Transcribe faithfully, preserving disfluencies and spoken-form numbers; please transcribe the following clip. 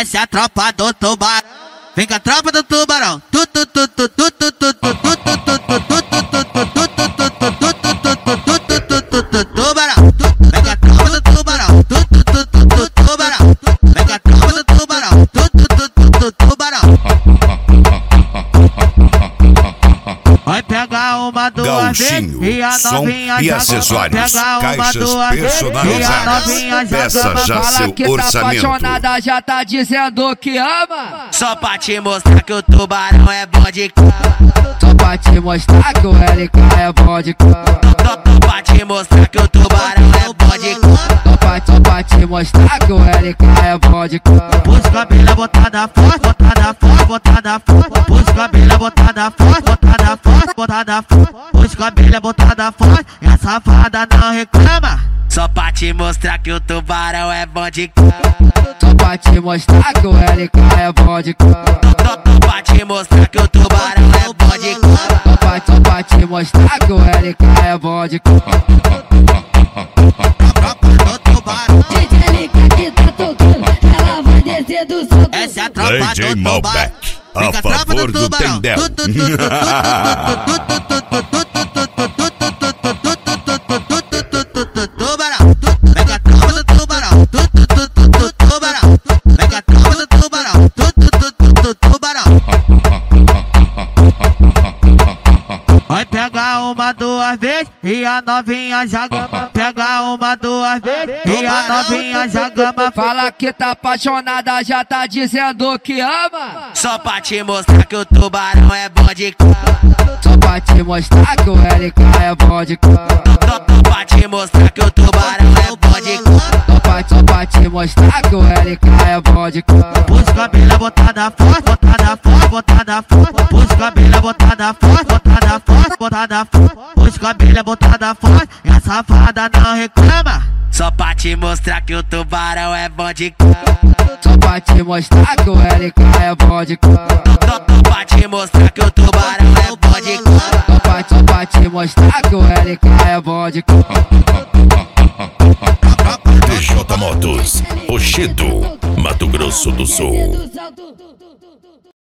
Essa é a tropa do tubarão. Vem com a tropa do tubarão. Tu tu tu tu tu tu tu tu tu tu tu tu tubarão. Vem com a tropa do tubarão. Tu tu tu tu tu tubarão. Vem com a tropa do tubarão. Tu tu tu tu tu tubarão. Vai pegar uma duas vezes e a novinha e já acessórios, pegar uma caixas duas personalizadas. Peça já seu que tá orçamento. apaixonada já tá dizendo que ama. Só pra te mostrar que o tubarão é bom de cama. Só pra te mostrar que o L K é bom de cama. Só pra te mostrar que o tubarão é bom de cama. Só pra, só pra te mostrar que o L K é bom de cama. Pus cabelo botada forte, botada forte, botada forte. Pus cabelo botada forte, botada forte, botada forte. Pus cabelo botada forte e a safada não reclama. Só pra te mostrar que o tubarão é bom de cama. Só pra te mostrar que o L K é bom de cama. Só pra te mostrar que o tubarão é bom de cama. Só pra, só pra te mostrar que o L K é bom de cama. D J L K que tá tocando, ela vai descer do salto. Essa é a tropa D J do Malbec, tubarão. a favor do Tendel. Vai pegar uma duas vezes e a novinha já gama. Pega uma duas vezes e a novinha já gama. Fala que tá apaixonada já tá dizendo que ama. Só pra te mostrar que o tubarão é bom de cama. Só pra te mostrar que o L K é bom de cama. Só pra te mostrar que o tubarão é bom de cama. Só pra, só pra te mostrar que o L K é bom de cama. Pus cabelo botada forte, botada forte, botada forte. Pus cabelo botada forte, botada forte, botada forte. Pus cabelo botada forte e a safada não reclama. Só pra te mostrar que o tubarão é bom de cama. Só pra te mostrar que o L K é bom de cama. Só pra te mostrar que o tubarão é bom de cama. Só pra, só pra te mostrar que o L K é bom de cama. D J Motos, Rochedo, Mato Grosso do Sul.